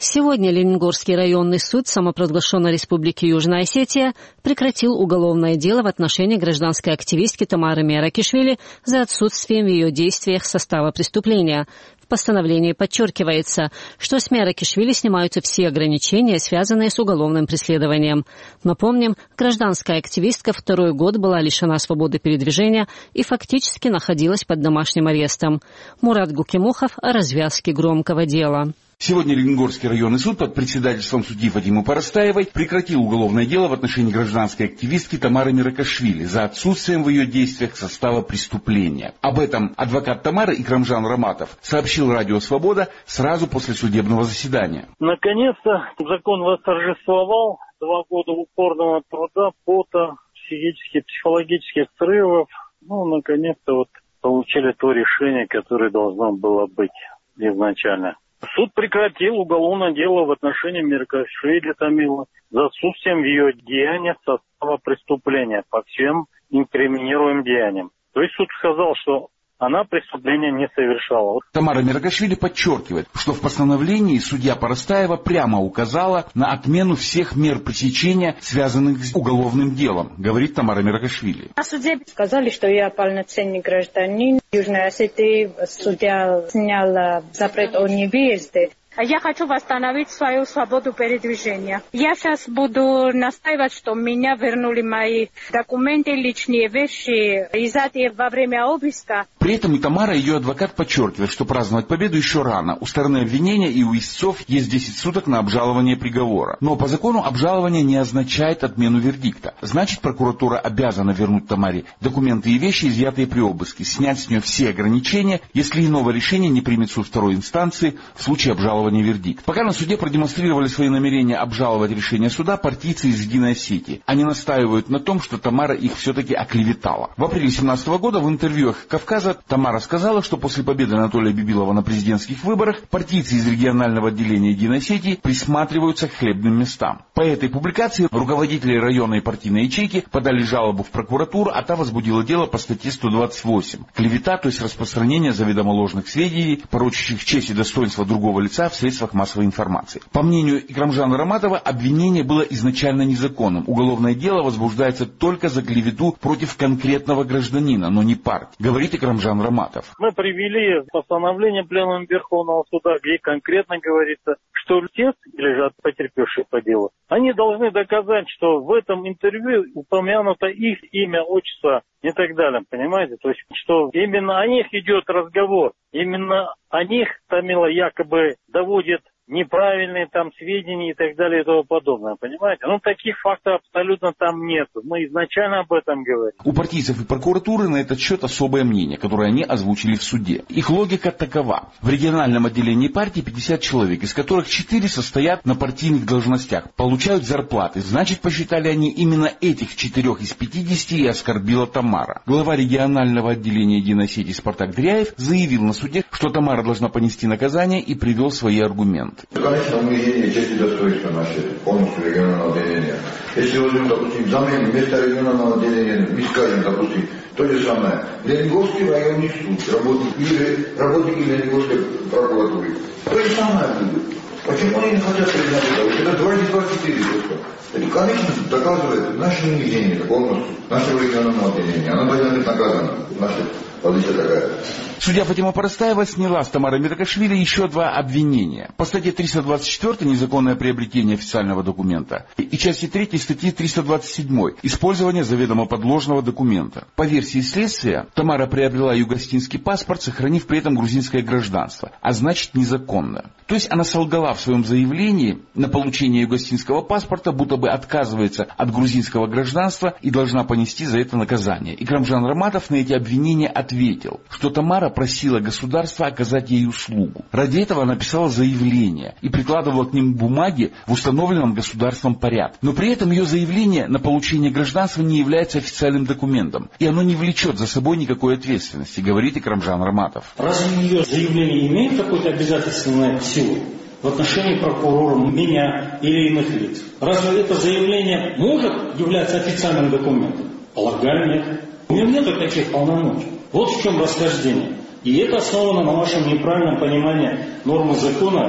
Сегодня Лениногорский районный суд самопровозглашенной Республики Южная Осетия прекратил уголовное дело в отношении гражданской активистки Тамары Меракишвили за отсутствием в ее действиях состава преступления. В постановлении подчеркивается, что с Меракишвили снимаются все ограничения, связанные с уголовным преследованием. Напомним, гражданская активистка второй год была лишена свободы передвижения и фактически находилась под домашним арестом. Мурат Гукимухов о развязке громкого дела. Сегодня Лениногорский районный суд под председательством судьи Фатимы Парастаевой прекратил уголовное дело в отношении гражданской активистки Тамары Меракишвили за отсутствием в ее действиях состава преступления. Об этом адвокат Тамары Икрамжан Раматов сообщил радио «Свобода» сразу после судебного заседания. Наконец-то закон восторжествовал. 2 года упорного труда, пота, психических, психологических срывов. Наконец-то получили то решение, которое должно было быть изначально. Суд прекратил уголовное дело в отношении Меракишвили Тамилы за отсутствием в ее деяниях состава преступления по всем инкриминируемым деяниям. То есть суд сказал, что она преступления не совершала. Тамара Меракишвили подчеркивает, что в постановлении судья Парастаева прямо указала на отмену всех мер пресечения, связанных с уголовным делом, говорит Тамара Меракишвили. На суде сказали, что я полноценный гражданин Южной Осетии. Судья снял запрет о невыезде. Я хочу восстановить свою свободу передвижения. Я сейчас буду настаивать, что меня вернули мои документы, личные вещи, изъятые во время обыска. При этом и Тамара, и ее адвокат подчеркивает, что праздновать победу еще рано. У стороны обвинения и у истцов есть 10 суток на обжалование приговора. Но по закону обжалование не означает отмену вердикта. Значит, прокуратура обязана вернуть Тамаре документы и вещи, изъятые при обыске, снять с нее все ограничения, если иного решения не примет суд второй инстанции в случае обжалования вердикт. Пока на суде продемонстрировали свои намерения обжаловать решение суда партийцы из Единой Осетии. Они настаивают на том, что Тамара их все-таки оклеветала. В апреле 2017 года в интервью «Эхо Кавказа» Тамара сказала, что после победы Анатолия Бибилова на президентских выборах партийцы из регионального отделения Единой Осетии присматриваются к хлебным местам. По этой публикации руководители районной партийной ячейки подали жалобу в прокуратуру, а та возбудила дело по статье 128. Клевета, то есть распространение заведомо ложных сведений, порочащих честь и достоинство другого лица в средствах массовой информации. По мнению Икрамжана Раматова, обвинение было изначально незаконным. Уголовное дело возбуждается только за клевету против конкретного гражданина, но не партии, говорит Икрамжан Раматов. Мы привели постановление Пленума Верховного Суда, где конкретно говорится, что те лежат потерпевшие по делу. Они должны доказать, что в этом интервью упомянуто их имя, отчество и так далее, понимаете? То есть, что именно о них идет разговор, именно о них Тамила якобы доводит неправильные там сведения и так далее и тому подобное, понимаете? Таких фактов абсолютно там нет. Мы изначально об этом говорим. У партийцев и прокуратуры на этот счет особое мнение, которое они озвучили в суде. Их логика такова. В региональном отделении партии 50 человек, из которых 4 состоят на партийных должностях, получают зарплаты. Значит, посчитали они, именно этих 4 из 50 и оскорбила Тамара. Глава регионального отделения Единой Осетии Спартак Дряев заявил на суде, что Тамара должна понести наказание, и привел свои аргументы. Конечно, мы едем честь и достоинство нашей полностью регионального отделения. Если возьмем, допустим, замену вместо регионального отделения, мы скажем, допустим, то же самое. Лениногорский районный суд, работники Лениногорской прокуратуры. То же самое будет. Почему они не хотят признать это? Это 24 просто. Это, конечно, доказывает наше неведение полностью, нашего регионального отделения. Оно должно быть наказано. Наша позиция такая. Судья Фатима Парастаева сняла с Тамары Меракишвили еще 2 обвинения. По статье 324 «Незаконное приобретение официального документа» и части 3 статьи 327 «Использование заведомо подложного документа». По версии следствия, Тамара приобрела югостинский паспорт, сохранив при этом грузинское гражданство, а значит незаконно. То есть она солгала в своем заявлении на получение югостинского паспорта, будто бы отказывается от грузинского гражданства и должна понести за это наказание. Икрамжан Раматов на эти обвинения ответил, что Тамара просила государства оказать ей услугу. Ради этого она писала заявление и прикладывала к ним бумаги в установленном государством порядке. Но при этом ее заявление на получение гражданства не является официальным документом, и оно не влечет за собой никакой ответственности, говорит Икрамжан Раматов. Разве ее заявление имеет какую-то обязательственную силу в отношении прокурора, меня или иных лиц? Разве это заявление может являться официальным документом? Полагаю, нет. У меня нет таких полномочий. Вот в чем расхождение. И это основано на вашем неправильном понимании нормы закона,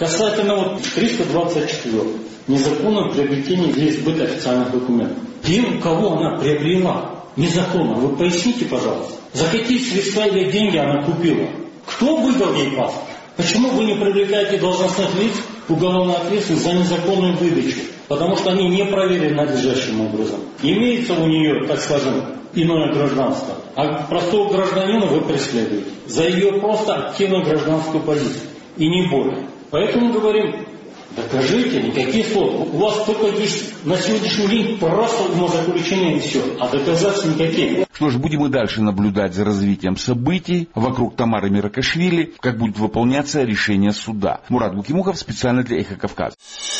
Касательно 324 незаконного приобретения или сбыта официальных документов. Тем, кого она приобрела незаконно, вы поясните, пожалуйста, за какие средства или деньги она купила? Кто выдал ей паспорт? Почему вы не привлекаете должностных лиц к уголовной ответственности за незаконную выдачу? Потому что они не проверены надлежащим образом. Имеется у нее, так скажем, иное гражданство, а простого гражданина вы преследуете за ее просто активную гражданскую позицию. И не более. Поэтому говорим, докажите, никакие слова. У вас только есть на сегодняшний день просто умозаключение и все, а доказательств никаких. Что ж, будем и дальше наблюдать за развитием событий вокруг Тамары Меракашвили, как будет выполняться решение суда. Мурат Букимухов специально для Эхо Кавказа.